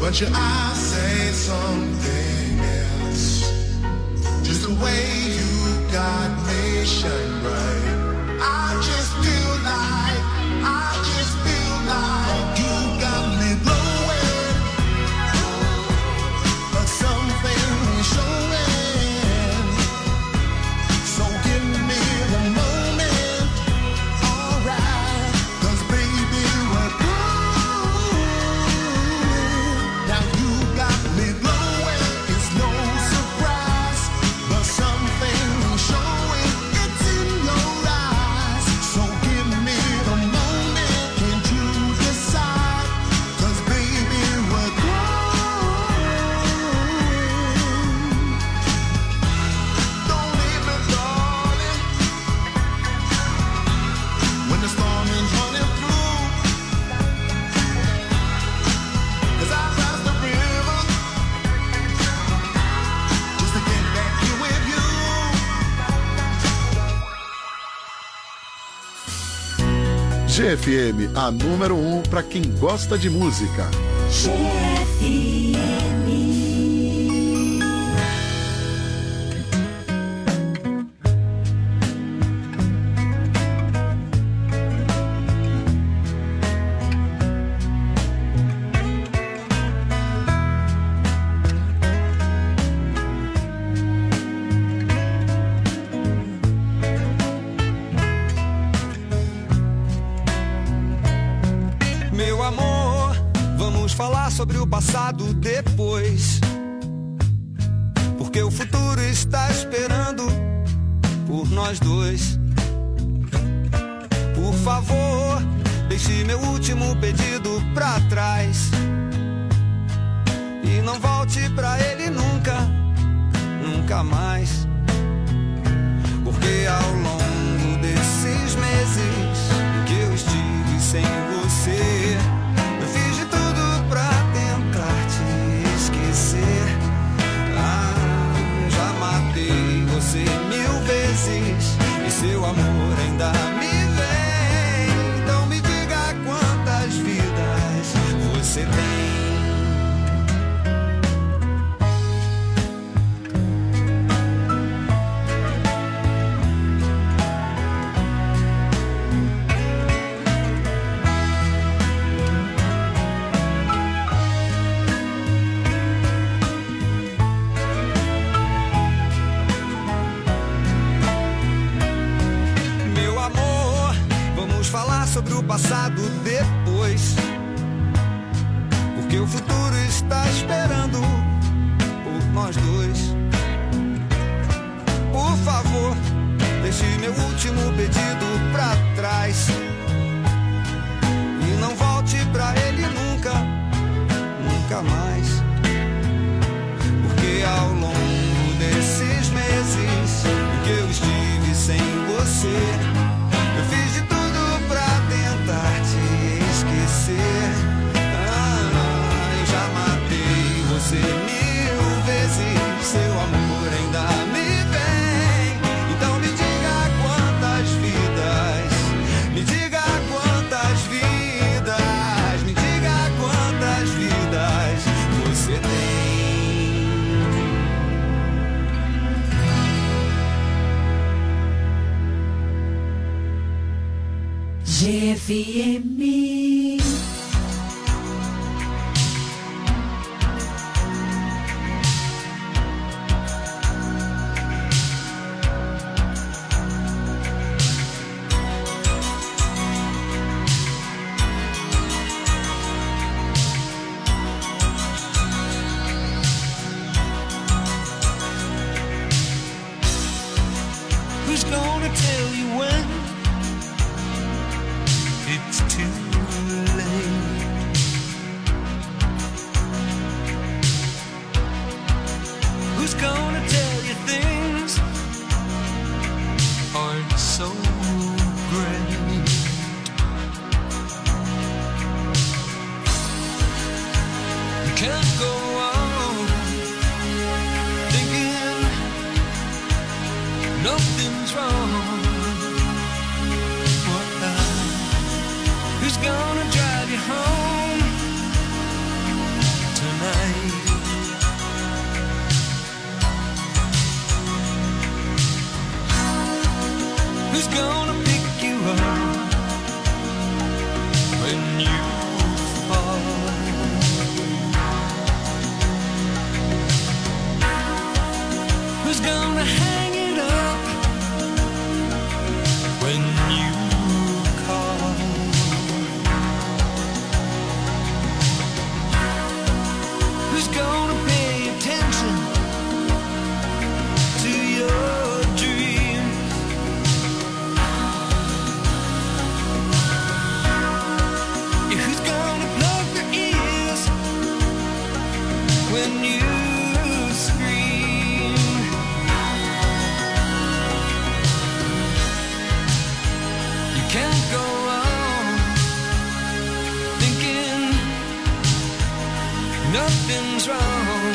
But your eyes say something else. Just the way you got me shine bright. I just feel like you got me blowing. But something is showing. So give me the moment, alright. 'Cause baby we're growing. Now you got me blowing. It's no surprise. But something is showing. It's in your eyes. So give me the moment. Can't you decide? 'Cause baby we're growing. Don't leave me, darling. When the storm is running through, 'cause I crossed the river just to get back here with you. GFM, a número 1 para quem gosta de música. Meu amor, vamos falar sobre o passado depois. Porque o futuro está esperando por nós dois. Por favor, deixe meu último pedido pra trás. E não volte pra ele nunca, nunca mais. Porque ao longo desses meses que eu estive sem você, eu fiz de tudo pra tentar te esquecer. Já matei você 1000 vezes e seu amor ainda me vem. Então me diga quantas vidas você tem. Meu amor, vamos falar sobre o passado depois. Porque o futuro está esperando por nós dois. Por favor, deixe meu último pedido pra trás. E não volte pra ele nunca, nunca mais. Porque ao longo desses meses que eu estive sem você, eu fiz de tudo pra tentar te esquecer. Eu já matei você 1000 vezes, seu amor ainda me vem. Então me diga quantas vidas, me diga quantas vidas, me diga quantas vidas você tem. GFM. Who's gonna tell you when it's too late? Who's gonna tell you things aren't so great? You can't go on thinking nothing's wrong. Who's gonna drive you home tonight? you fall. Who's gonna hang it up when you call? Who's gonna pay attention to your dreams? Who's gonna plug their ears when you scream? You can't go on thinking nothing's wrong.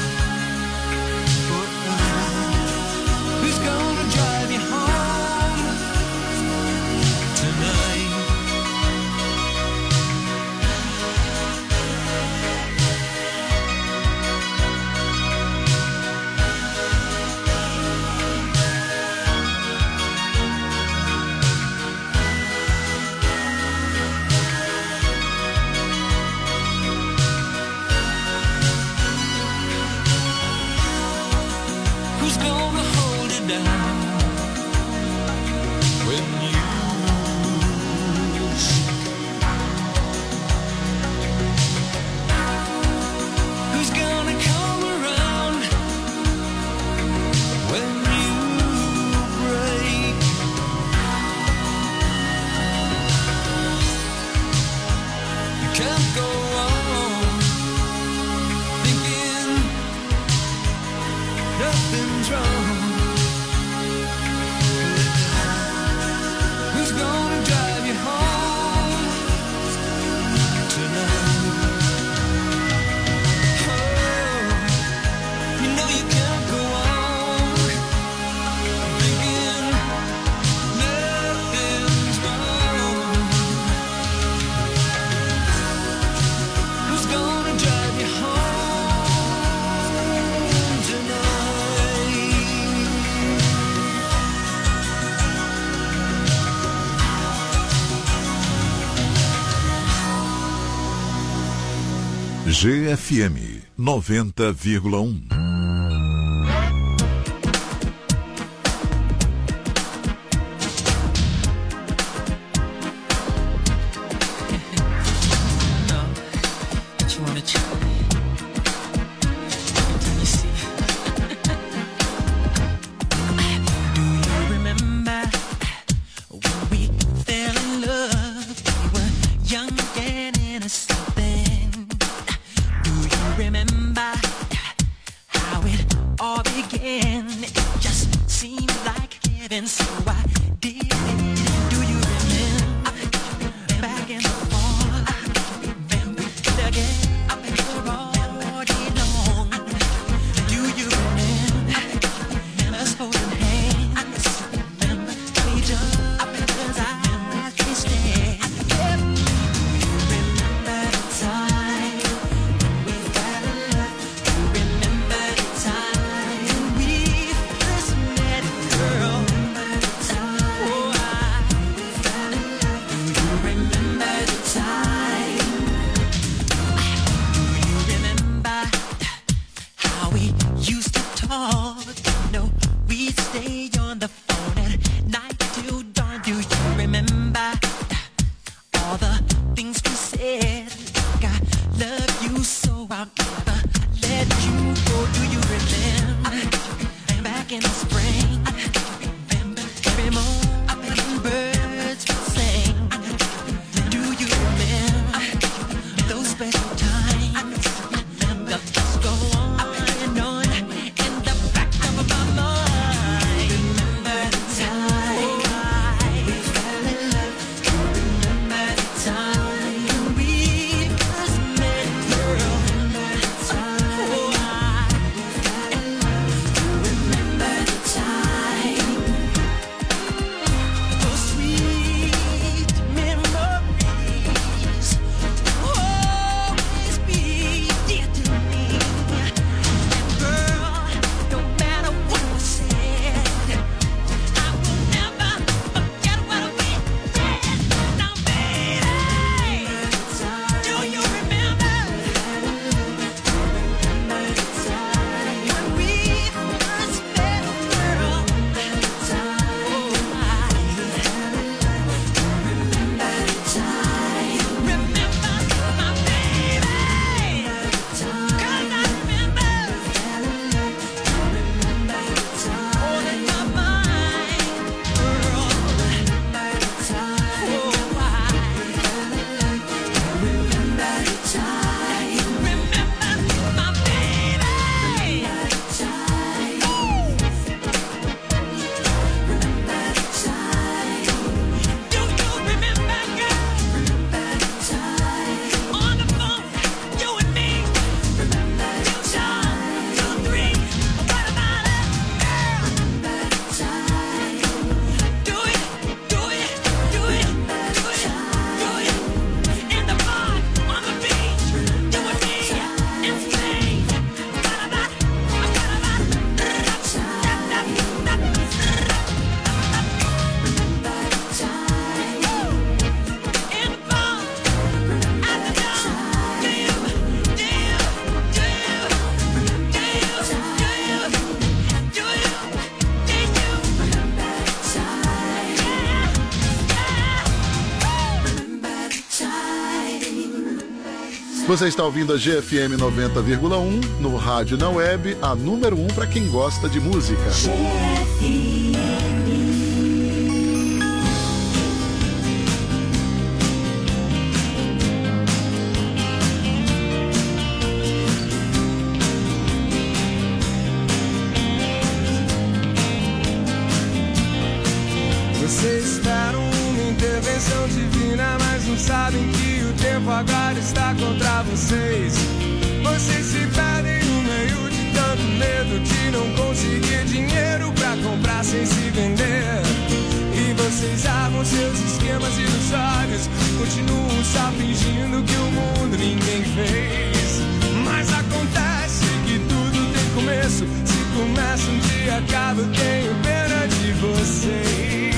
Who's gonna drive you home tonight? Who's gonna hold it down when you lose? Who's gonna come around when you break? You can't go on thinking nothing's wrong. Who's gonna drive you home tonight? Oh, you know you can't go on thinking nothing's wrong. Who's gonna drive you home tonight? GFM 90,1. But you wanna try? Let me see. Do you remember when we fell in love? We were young and innocent then. Do you remember how it all began? It just seemed like heaven, so I did it. Do you remember back in the fall? Remember again all day long. Do you remember us holding hands? Remember we jumped as I can't stand. Remember the time we fell in love. Remember the time we first met, girl. Oh, we fell in love. Do you remember the time? Do you remember how we used to talk? No, we'd stay on the phone at night till dawn. Do you remember all the things we said? Like I love you so I'll never let you go. Do you remember back in the spring? Remember every morning birds would sing. Do you remember those special times? The thoughts go on in the back of my mind. Remember the time we fell in love. Remember the time we first met, girl. Remember the time we fell in love. Remember the time. Você está ouvindo a GFM 90,1 no rádio na web, a número 1 para quem gosta de música. Vocês esperam uma intervenção divina, mas não sabem que o tempo agora está contra vocês. Vocês se perdem no meio de tanto medo de não conseguir dinheiro pra comprar sem se vender. E vocês armam seus esquemas ilusórios, continuam só fingindo que o mundo ninguém fez. Mas acontece que tudo tem começo, se começa um dia acaba, eu tenho pena de vocês.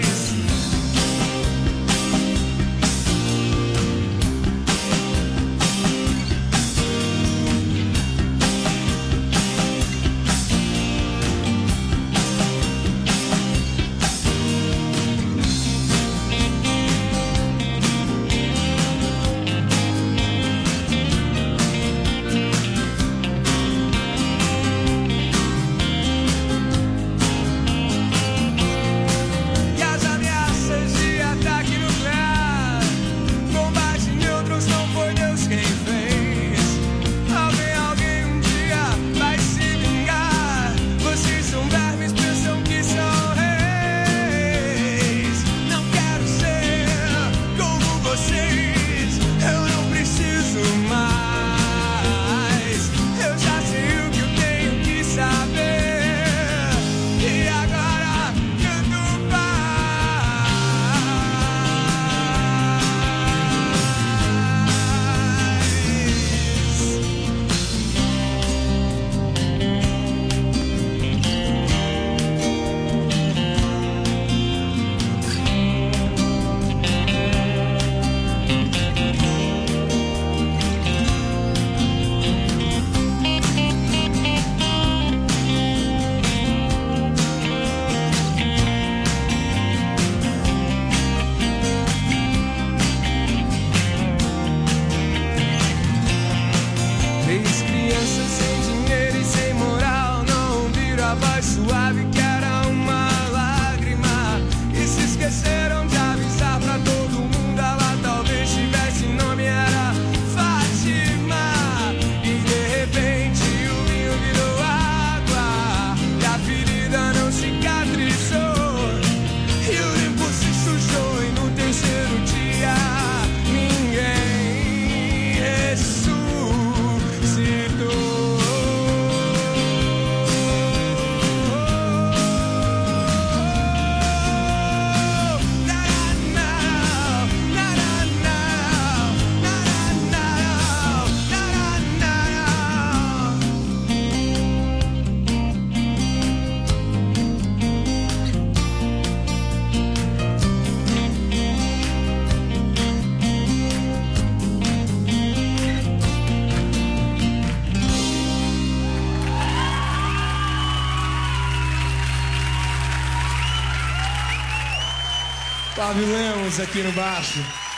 Flávio Lemos aqui no baixo.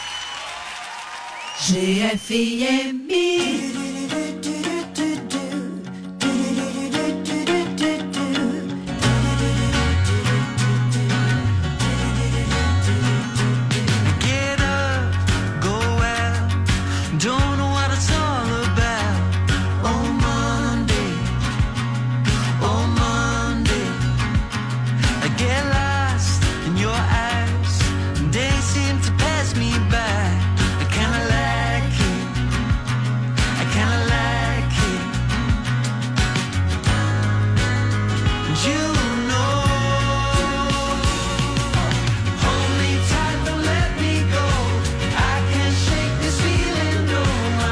GFM. Get up, go out, don't know what it's all about. Oh Monday, I get lost in your eyes. They seem to pass me by. I kinda like it, I kinda like it. You know, hold me tight, don't let me go. I can't shake this feeling, no.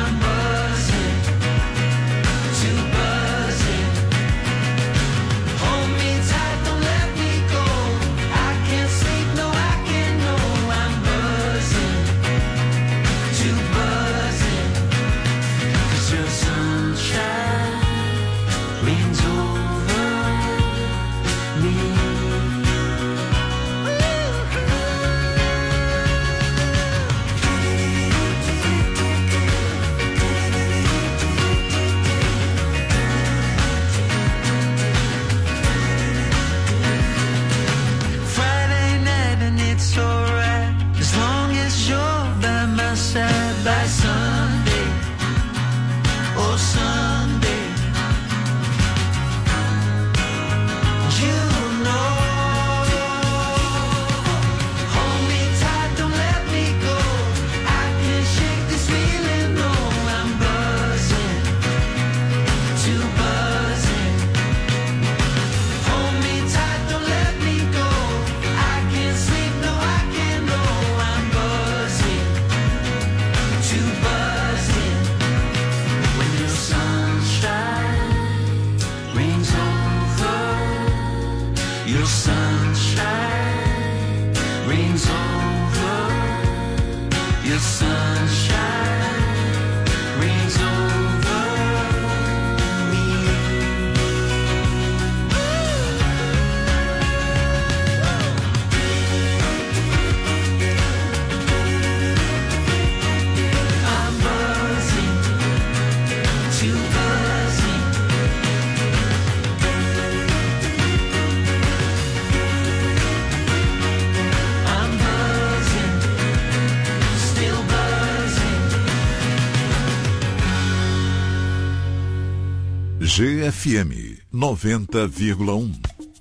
GFM 90,1.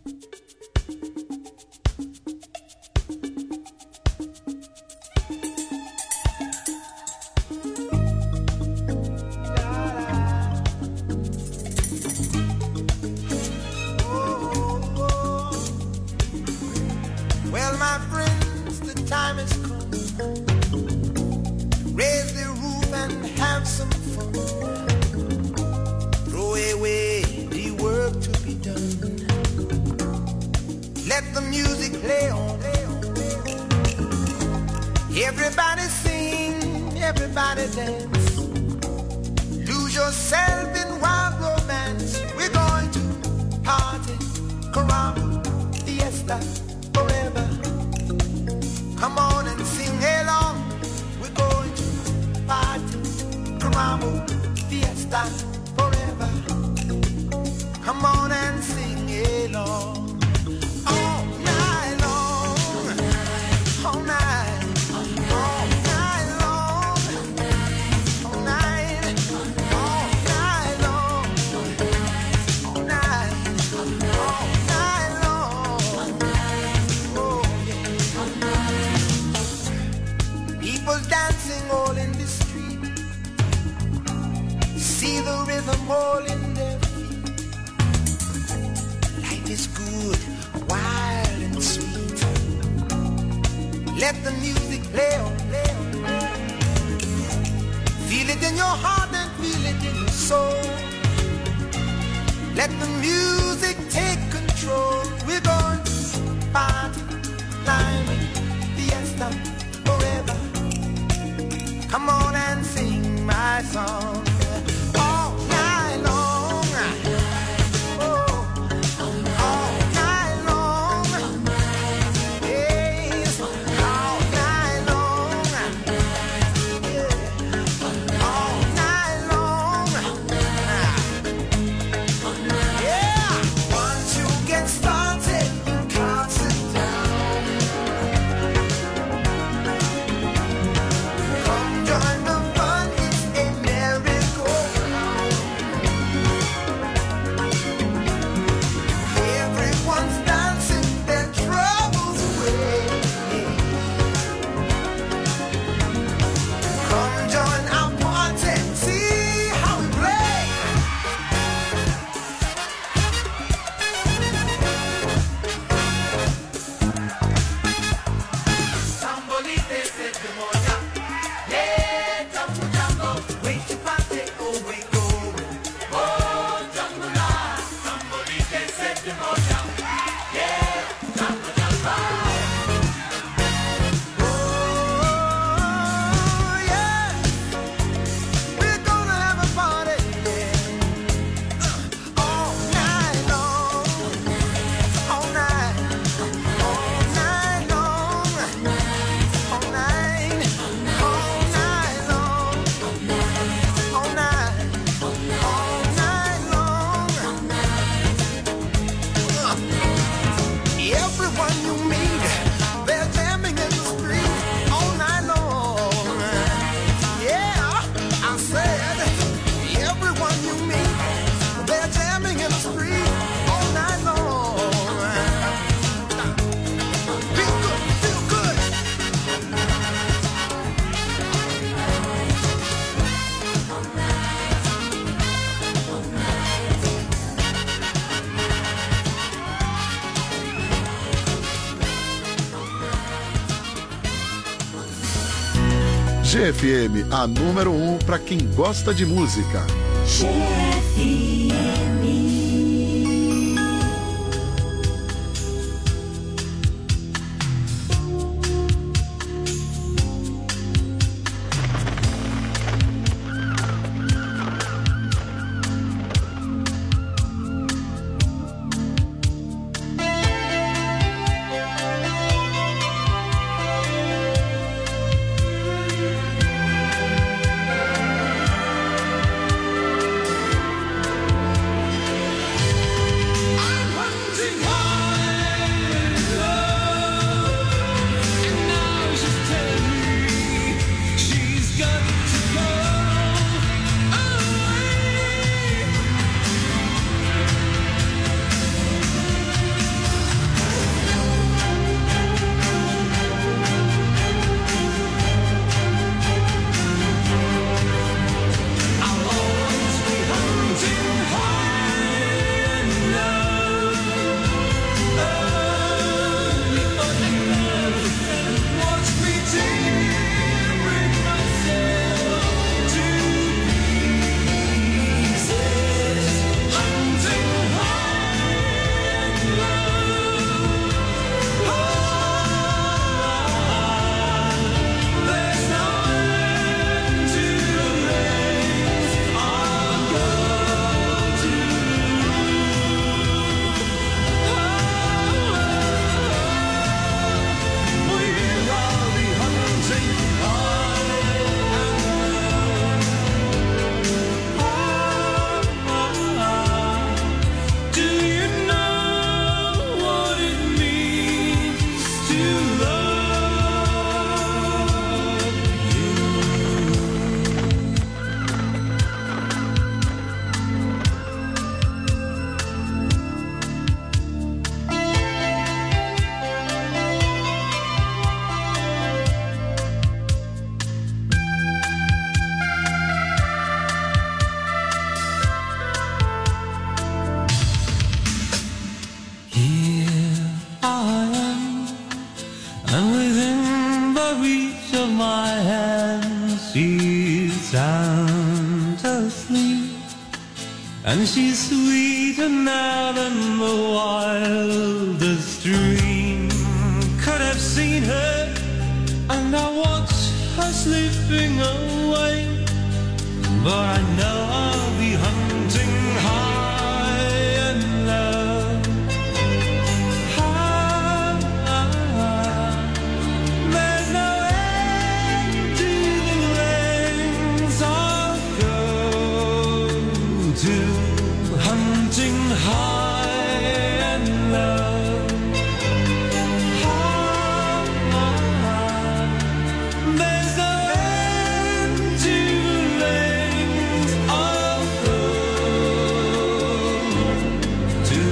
Well, my friends, the time has come. Raise the roof and have some fun. Throw away the work to be done. Let the music play on. Everybody sing, everybody dance. Lose yourself in wild romance. We're going to party, caramba, fiesta, forever. Come on and sing along. We're going to party, caramba, fiesta, forever. Come on and sing along. All night long, all night, all night long, all night, all night long, all night, all night long. Oh yeah. People dancing all in the street. See the rhythm all in their feet. Life is good, wild and sweet. Let the music play on. Feel it in your heart and feel it in your soul. Let the music take control. We're going to party, climbing, fiesta, forever. Come on and sing my song. All night long. Oh, all night long. Yes, all night long. Yeah, all night long. Yeah, once you get started, you can't sit down. Come join the fun, it's a merry-go-round. Everyone's dancing their troubles away. Come join our party, see how we play. Sambolite se te moja. Yeah, jambo jambo, wait to party, oh wait go. Oh, jambo la, sambolite se te moja. Yeah, jambo jambo. Oh yeah, we're gonna have a party, yeah. All night long, all night, all night long. All night, all night long, all night, all night long. Everyone you meet, they're jamming in the street all night long. Yeah, I said, everyone you meet, they're jamming in the street all night long. Feel good, feel good. GFM, a número 1 para quem gosta de música. asleep, and she's sweeter now than the wildest dream. Could have seen her, and I watch her slipping away, but I know I'll be hunting high and low. There's no end to the lengths I'll go to, hunting high and low. There's no end to the lengths I'll go to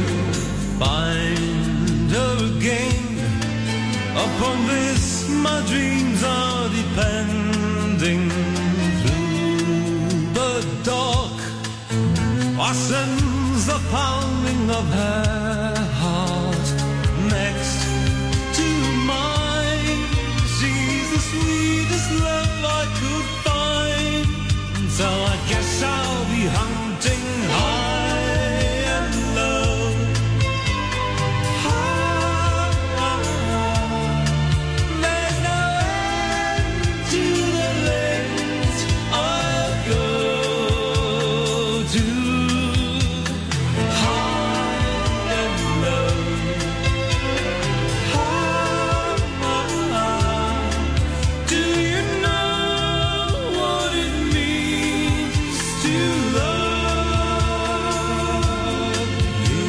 find her again. Upon this my dreams are depending. Through the dark I sense the pounding of her heart next to mine. She's the sweetest love I could find, so I guess I'll be hunting high and low. There's no end to the lengths I'll go to, high and low. Do you know what it means to love you?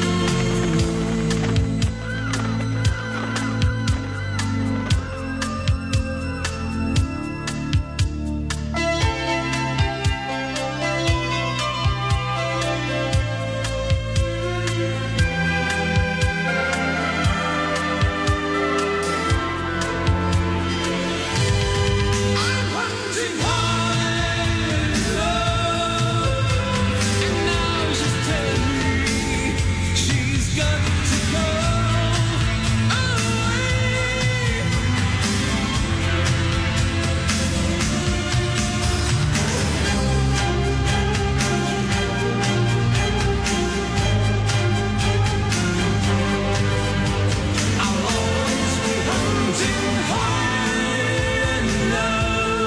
I'm hunting high and low, and now she's telling me she's got to go away. I'll always be hunting high and low.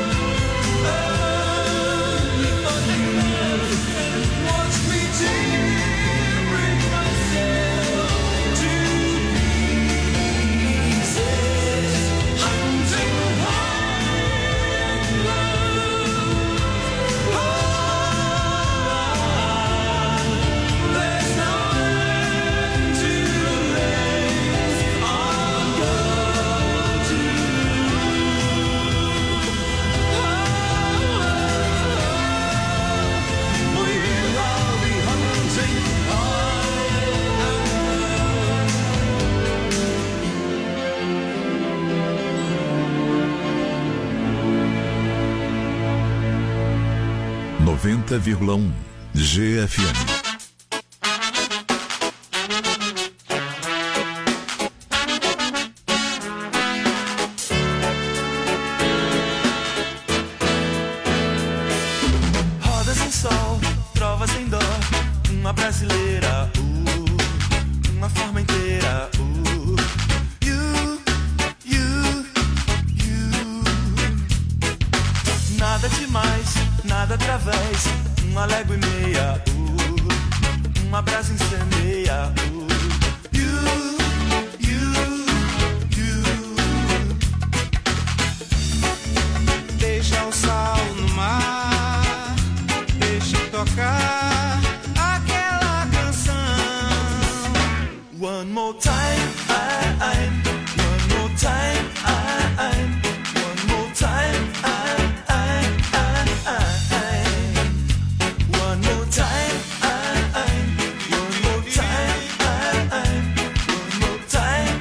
Watch me tearing myself to pieces, hunting high and low. There's no end to the lengths I'll go to. For you I'll be hunting high e 90,1 GFM. Roda sem sol, trova sem dó, uma brasileira, uma forma inteira, you, you, you. Nada demais, nada através, uma légua e meia, uma brasa incendeia, you, you, you. Deixa o sal no mar, deixa tocar aquela canção. One more time, one more time, one more time, one more time, one more time, one more time.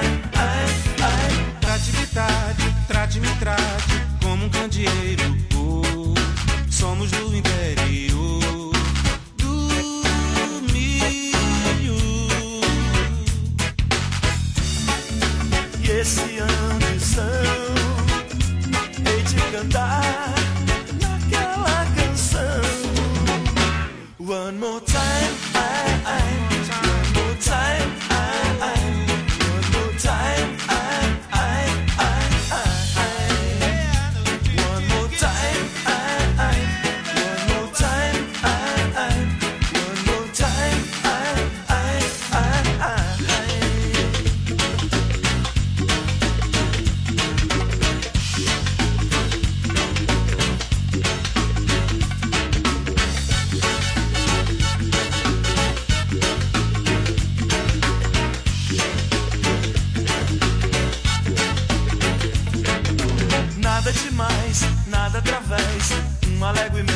Trate-me, trate como um candeeiro. Somos do interior.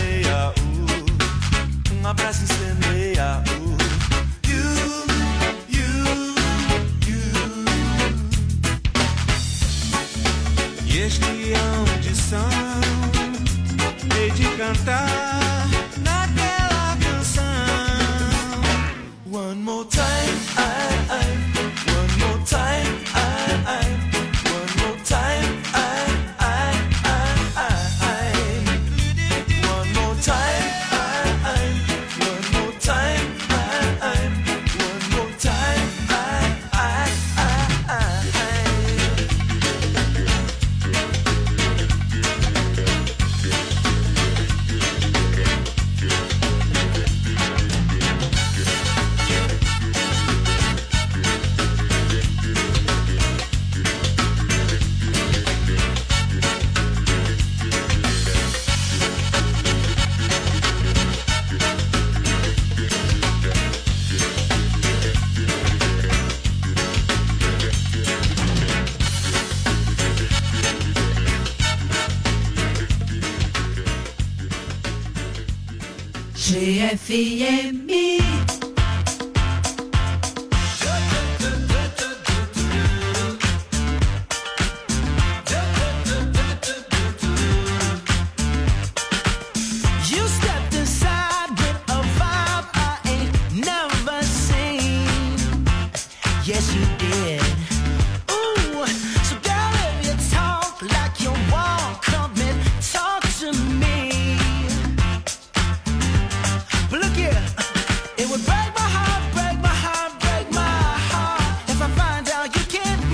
incendeia, um abraço incendeia, E este é uma audição, hei de cantar naquela canção. One more time, one more time, one more time, one more time, one more time, one more time. GFM. You stepped inside with a vibe I ain't never seen. Yes, you did. Ooh, so girl, if you talk like you want, come and talk to me. But look here, it would break my heart, break my heart, break my heart if I find out you can't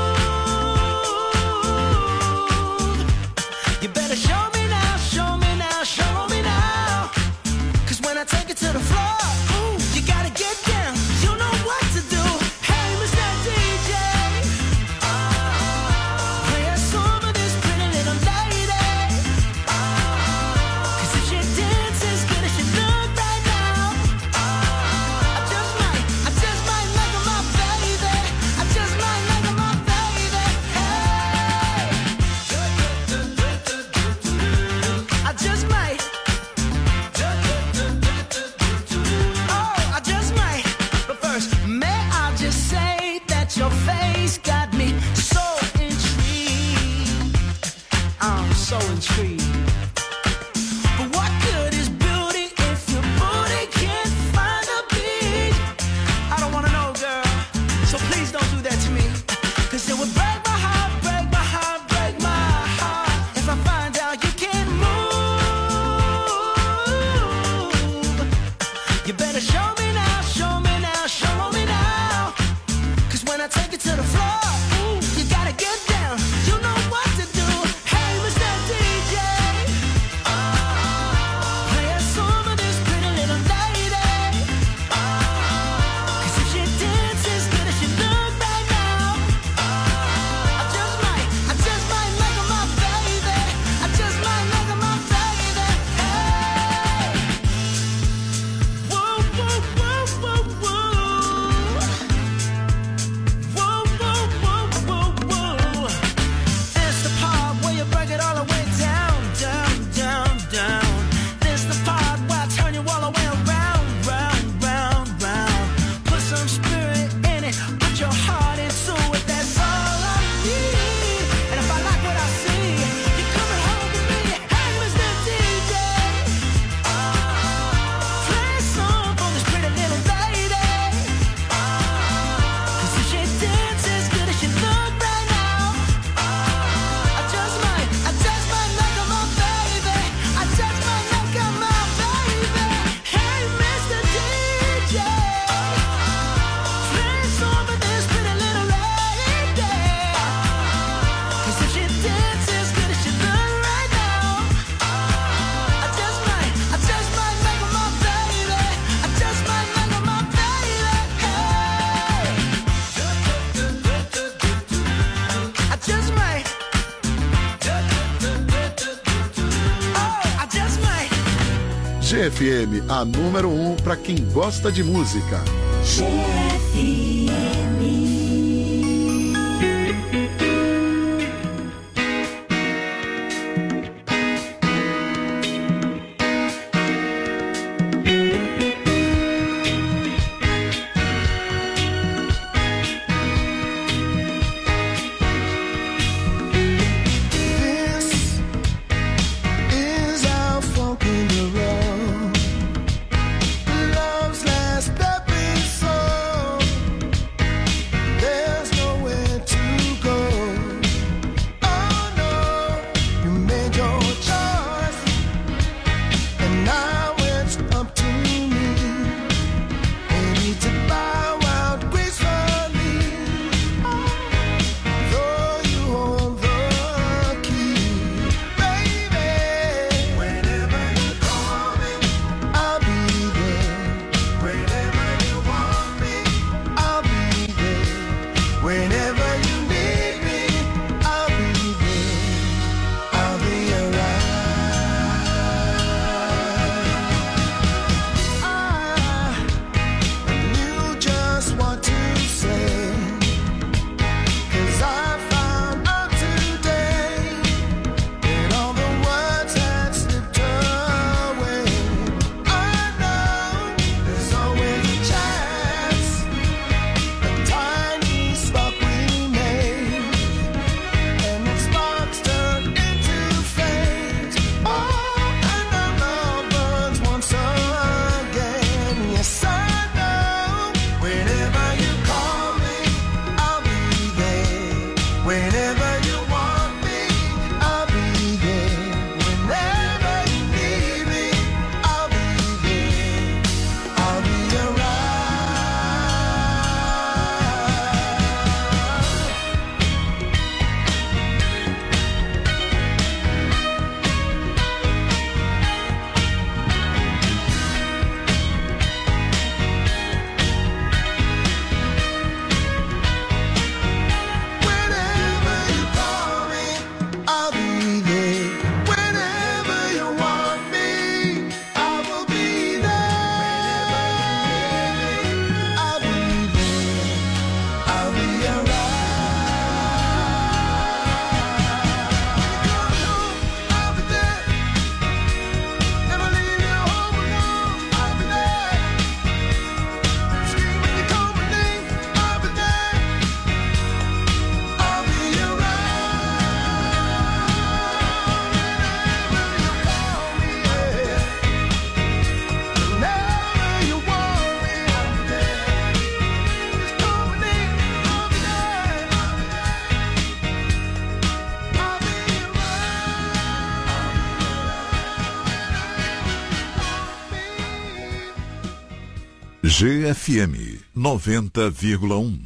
move. You better show me now, show me now, show me now. 'Cause when I take it to the floor, ooh, you gotta get down. You know what to do. Hey, Mr. DJ, play a song for this pretty little lady. 'Cause if she dances as good as she look right now, I just might make her my baby. I just might make her my baby. Hey, I just might. Oh, I just might. But first, may I just say that your face got me so intrigued. I'm so intrigued. But what good is beauty if your booty can't find a beat? I don't wanna know, girl. So please don't do that to me. 'Cause it would break my heart, break my heart, break my heart if I find out you can't move. You better show me now, show me now, show me now. 'Cause when I take it to the floor, ooh, you gotta get down. You know what to do. Hey, Mr. DJ, play a song for this pretty little lady. 'Cause if she dances as good as she look right now, I just might make her my baby. I just might make her my baby. Hey, whoa, whoa, whoa, whoa, whoa. Whoa, whoa, whoa, whoa, whoa. This the part where you break it all the way down, down, down, down. This the part where I turn you all the way around, round, round, round. Put some spirit in it, put your heart into it. That's all I need. And if I like what I see, you're coming home with me. Hey, Mr. DJ, play a song for this pretty little lady. 'Cause if she dances as good as she look right now, I just might make her my baby. I just might make her my baby. Hey, Mr. DJ, play a song for this pretty little lady. 'Cause if she dances as good as she look right now, I just might make her my baby. I just might make her my baby. Hey, I just might. Oh, I just might. GFM, a número 1 para quem gosta de música. GFM 90,1.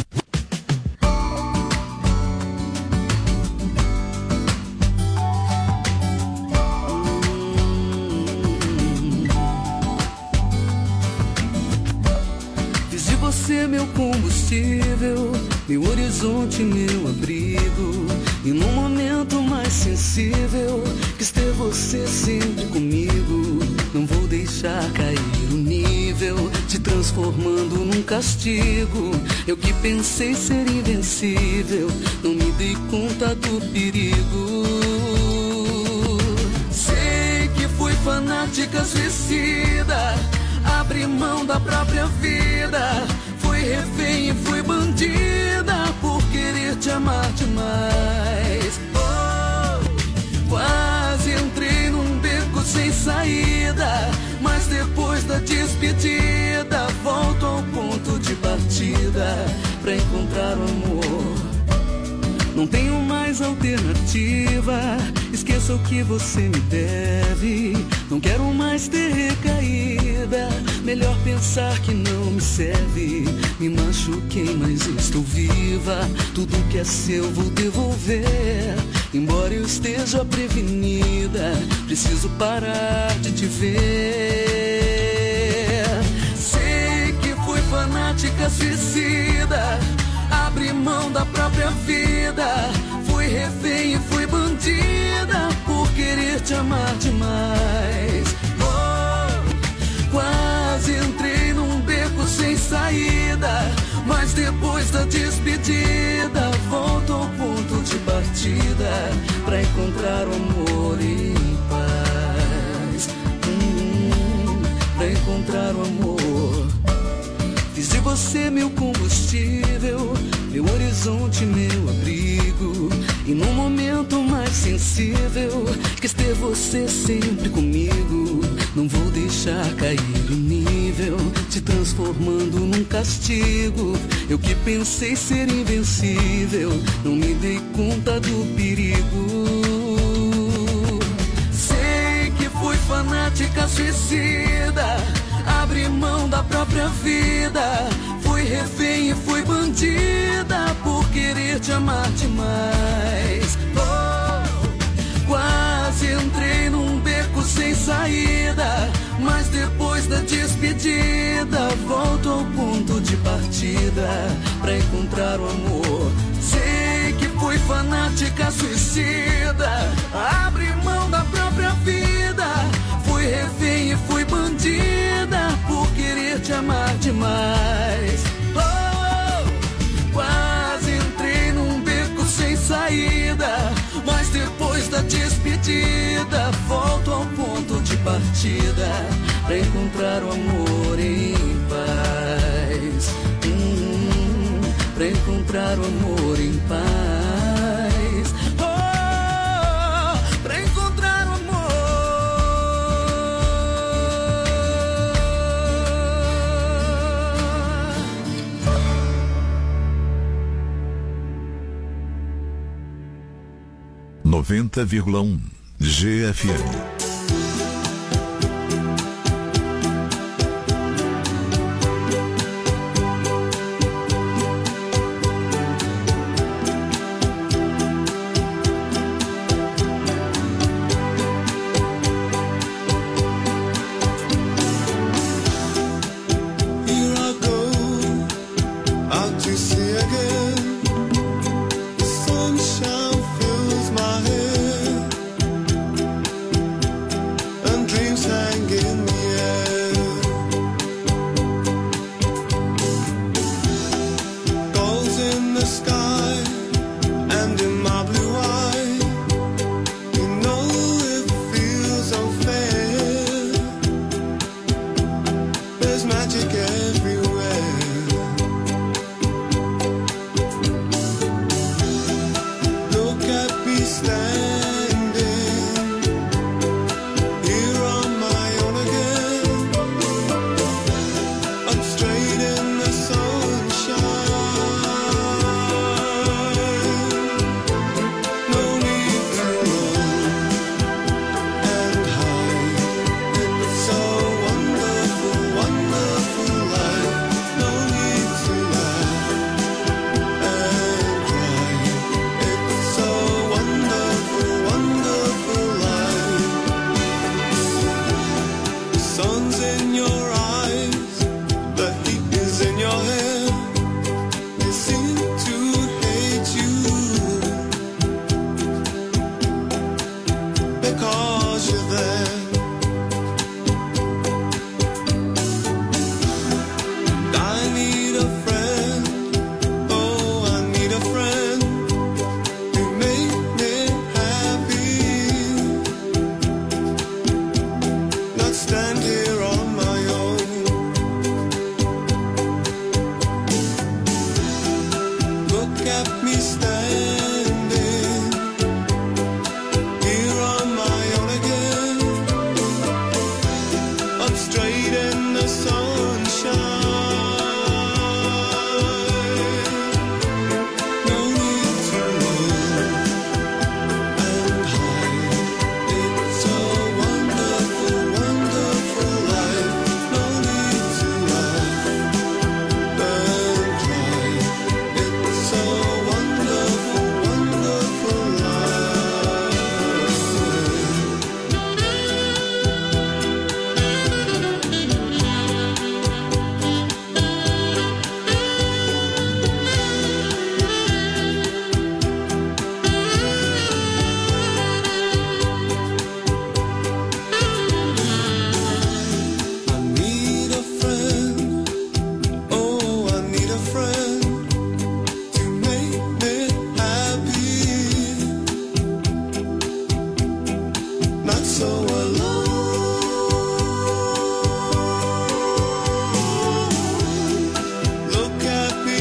Fiz de você meu combustível, meu horizonte, meu abrigo. E no momento mais sensível, quis ter você sempre comigo. Não vou deixar cair o nível, te transformando num castigo. Eu que pensei ser invencível, não me dei conta do perigo. Sei que fui fanática, suicida, abri mão da própria vida. Fui refém e fui bandida por querer te amar demais. Oh, quase entrei num beco sem saída, mas depois da despedida volto ao ponto de partida pra encontrar o amor. Não tenho mais alternativa, esqueça o que você me deve. Não quero mais ter recaída, melhor pensar que não me serve. Me machuquei, mas estou viva, tudo que é seu vou devolver. Embora eu esteja prevenida, preciso parar de te ver. Sei que fui fanática, suicida, abri mão da própria vida. Fui refém e fui bandida por querer te amar demais. Oh, quase entrei num beco sem saída, mas depois da despedida volto ao ponto de partida pra encontrar o amor em paz. Pra encontrar o amor. Fiz de você meu combustível, meu horizonte, meu abrigo. E no momento mais sensível, quis ter você sempre comigo. Não vou deixar cair o nível, te transformando num castigo. Eu que pensei ser invencível, não me dei conta do perigo. Sei que fui fanática, suicida, abri mão da própria vida. Fui refém e fui bandida por querer te amar demais. Oh, quase entrei num beco sem saída, mas depois da despedida volto ao ponto de partida pra encontrar o amor. Sei que fui fanática, suicida, abri mão da própria vida. Fui refém e fui bandida por querer te amar demais. Oh, quase entrei num beco sem saída, mas depois da despedida volto ao ponto de partida pra encontrar o amor em paz. Pra encontrar o amor em paz. Oh, pra encontrar o amor. 90,1 GFM. Sunshine fills my head. sun's in your eyes, the heat is in your hair. They seem to hate you because you're there. I need a friend, oh, I need a friend to make me happy, not stand here on my own. Look at me standing here on my own again, up straight in the sunshine. No need to run and hide. It's a wonderful, wonderful life. No need to laugh and cry. It's a wonderful, wonderful life. I need a friend, oh, I need a friend to make me happy, not so alone. Look at me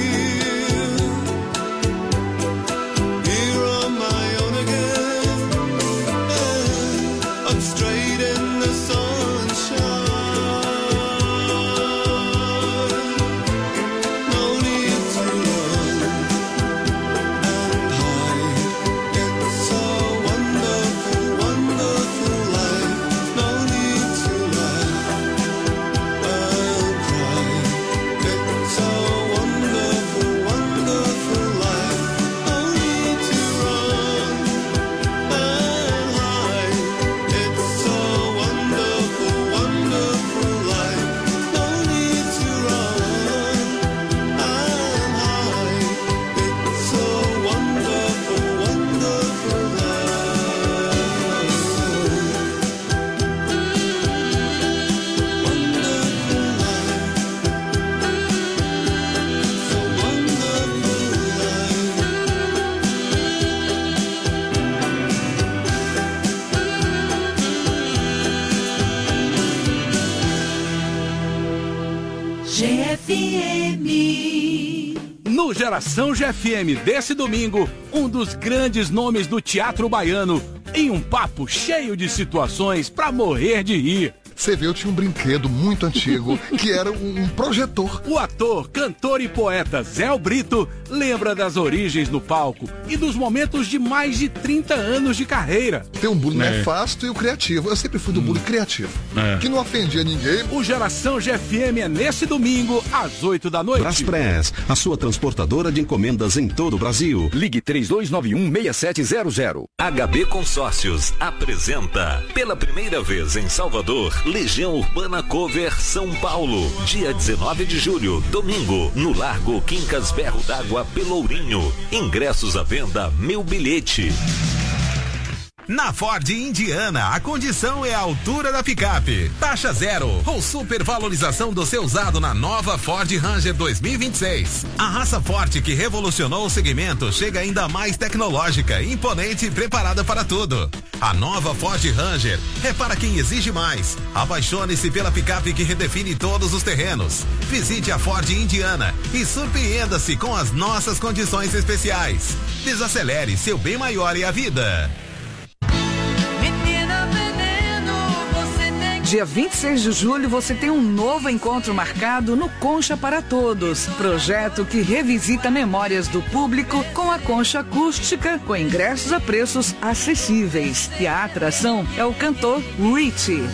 here on my own again, up straight in the sunshine. No need to run and hide. It's a wonderful, wonderful life. No need to laugh and cry. It's a wonderful, wonderful life. No need to run and hide. It's a wonderful, wonderful life. No need to run and hide. It's a wonderful, wonderful life. Wonderful life. So GFM. No Geração GFM desse domingo, um dos grandes nomes do teatro baiano, em um papo cheio de situações pra morrer de rir. Você vê, eu tinha um brinquedo muito antigo que era um projetor. O ator, cantor e poeta Zé Brito lembra das origens no palco e dos momentos de mais de 30 anos de carreira. Tem um bullying nefasto e o criativo. Eu sempre fui do bullying criativo, que não ofendia ninguém. O Geração GFM é nesse domingo, às 8 da noite. Braspress, a sua transportadora de encomendas em todo o Brasil. Ligue 3291-6700. HB Consórcios apresenta, pela primeira vez em Salvador, Legião Urbana Cover São Paulo. Dia 19 de julho, domingo, no Largo Quincas Berro d'Água, Pelourinho. Ingressos à venda, Meu Bilhete. Na Ford Indiana, a condição é a altura da picape. Taxa zero ou supervalorização do seu usado na nova Ford Ranger 2026. A raça forte que revolucionou o segmento chega ainda mais tecnológica, imponente e preparada para tudo. A nova Ford Ranger é para quem exige mais. Apaixone-se pela picape que redefine todos os terrenos. Visite a Ford Indiana e surpreenda-se com as nossas condições especiais. Desacelere, seu bem maior é a vida. Dia 26 de julho você tem um novo encontro marcado no Concha para Todos, projeto que revisita memórias do público com a concha acústica, com ingressos a preços acessíveis. E a atração é o cantor Richie.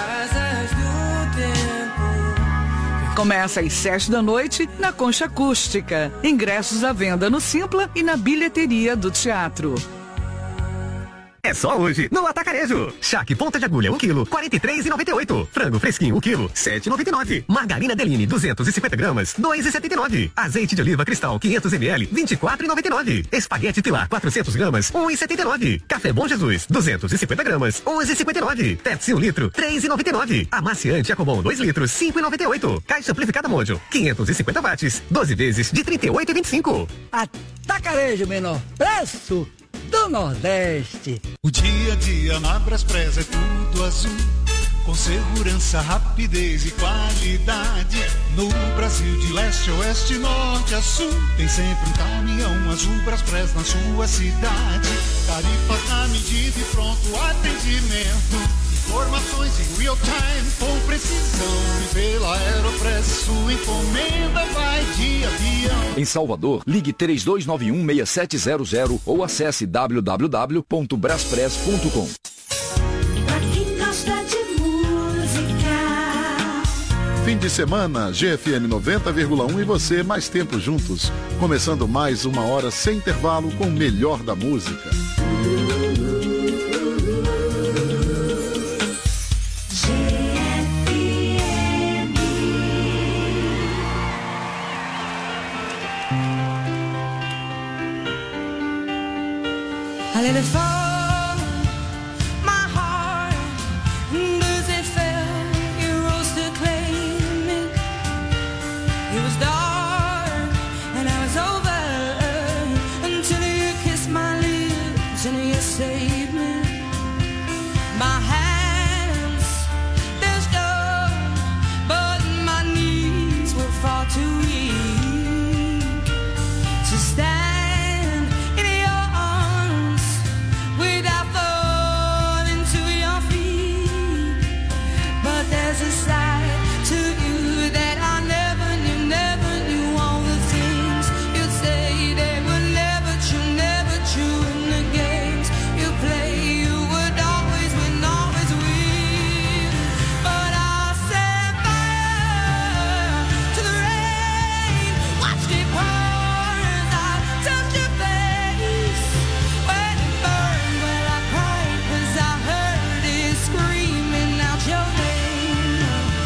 Começa às 7 da noite na Concha Acústica. Ingressos à venda no Simpla e na bilheteria do teatro. É só hoje, no Atacarejo. Charque ponta de agulha, 1 kg, 43,98. Frango fresquinho, 1 kg, 7,99. Margarina Deline, 250 gramas, 2,79. Azeite de oliva cristal, 500 ml, 24,99. Espaguete Pilar, 400 gramas, 1,79. Café Bom Jesus, 250 gramas, 11,59. Pepsi 1 litro, 3,99. Amaciante Acobon, 2 litros, 5,98. Caixa amplificada Mojo, 550 watts, 12 vezes de 38,25. Atacarejo, menor preço do Nordeste. O dia a dia na Braspress é tudo azul, com segurança, rapidez e qualidade. No Brasil de leste a oeste, norte a sul, tem sempre um caminhão azul Braspress na sua cidade. Tarifas na medida e pronto atendimento. Informações em real time com precisão. E pela Aeropress sua encomenda vai de avião. Em Salvador, ligue 3291-6700 ou acesse www.braspress.com. Pra quem gosta de música. Fim de semana, GFM 90,1 e você mais tempo juntos. Começando mais uma hora sem intervalo com o melhor da música. I let it fall, my heart, as it fell, you rose to claim it. It was dark and I was over until you kissed my lips and you saved me. My hands, they're strong, but my knees were far too weak to stand. There's a side to you that I never knew all the things you'd say. They were never true in the games you play. You would always win, always win. But I set fire to the rain, watched it pour as I touched your face. When it burned, well I cried 'cause I heard it screaming out your name.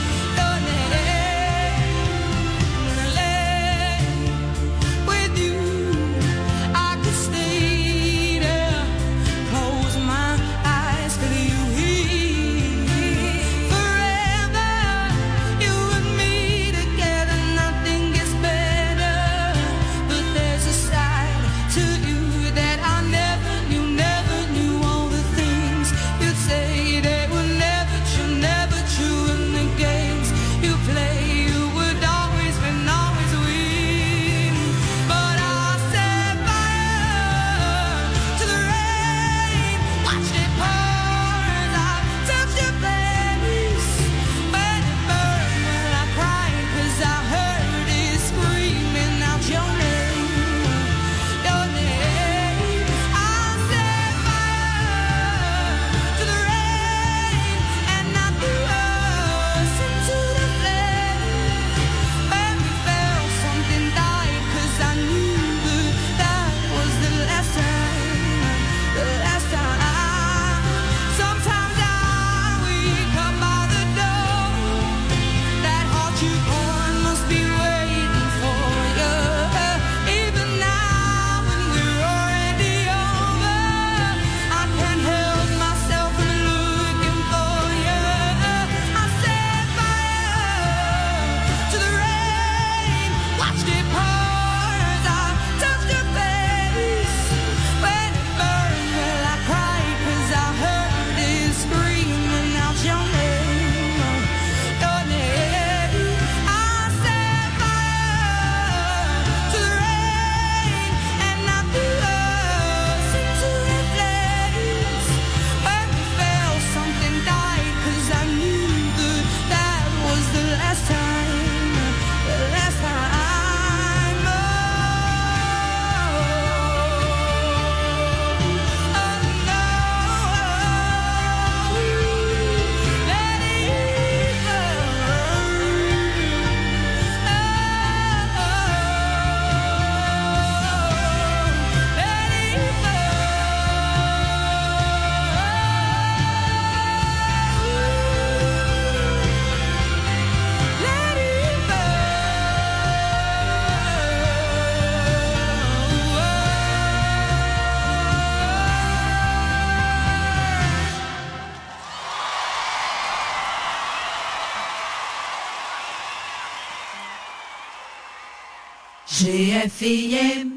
GFM.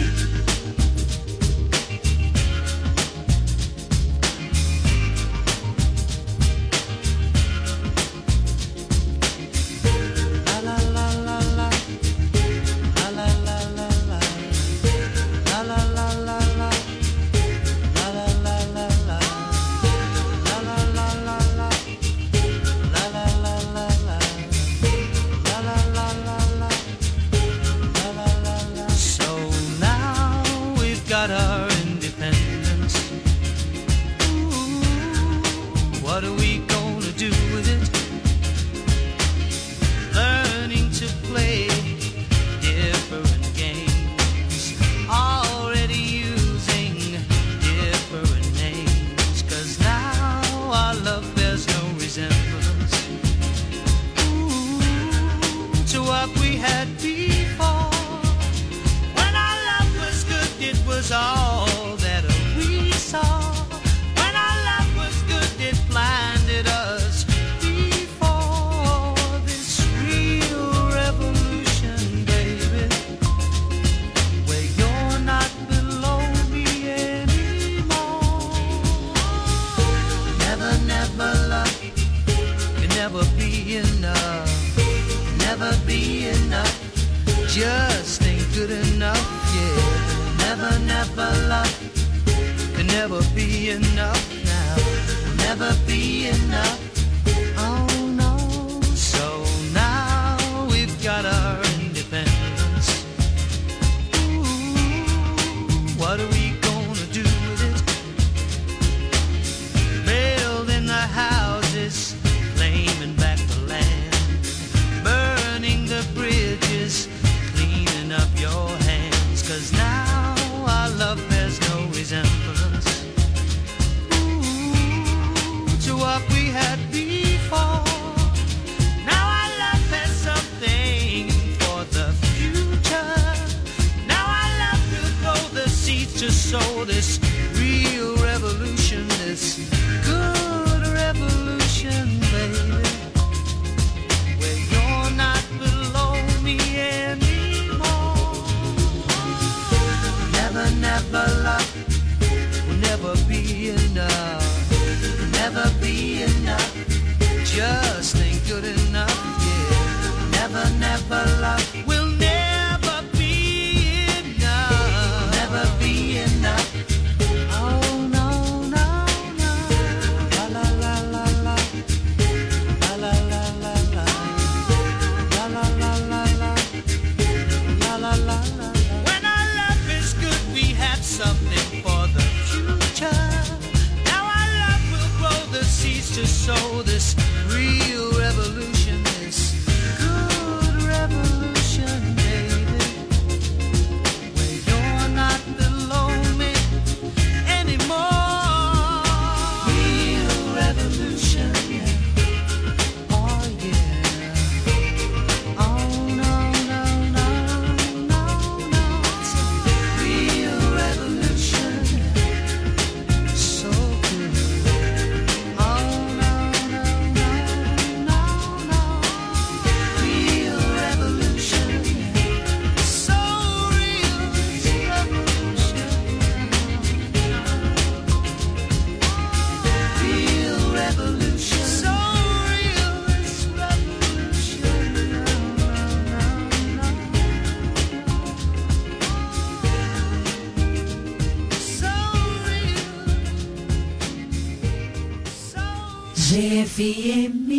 GFM.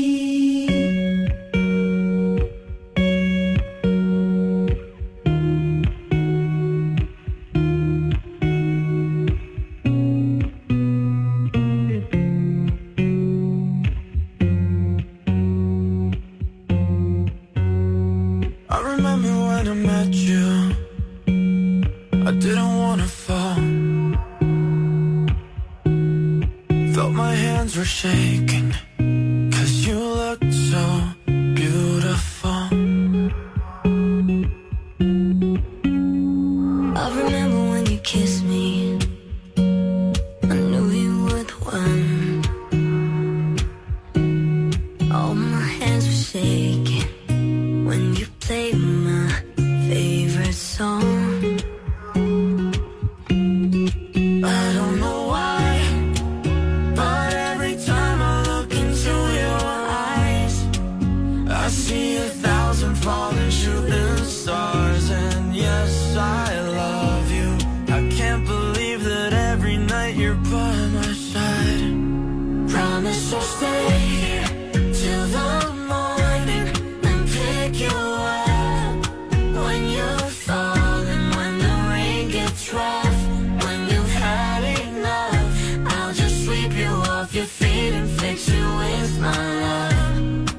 Shaking, 'cause you look so beautiful. I remember when you kissed me, I knew you were the one. All my